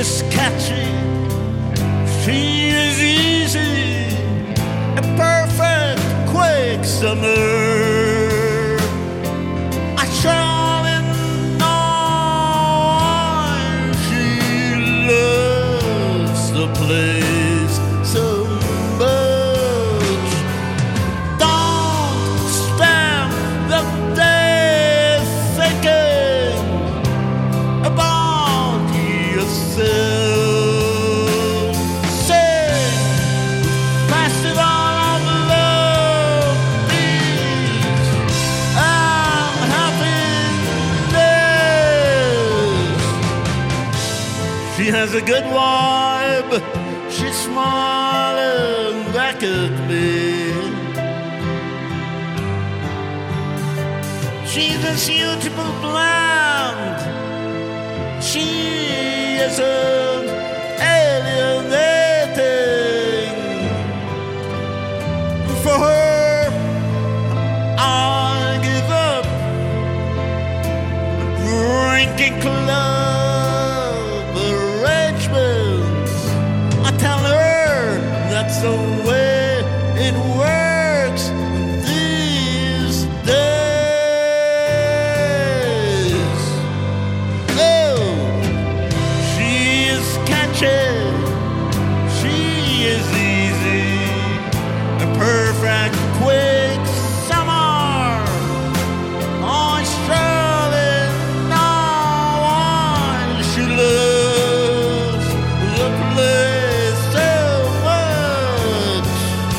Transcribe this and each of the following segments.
is catchy, she is easy, a perfect quick summer. I surely know she loves the place so much. Don't spend the day thinking about yourself. Sing, pass it on of love, peace, and happiness. She has a good vibe, she's smiling back at me. She's a suitable blonde. She isn't alienating. For her, I give up drinking club arrangements. I tell her that's the way it works these days. Oh, she is catchy, she is easy, a perfect quick summer. I surely know why she loves the place so much.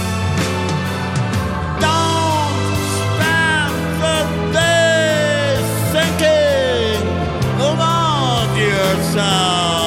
Don't spend the day thinking about yourself.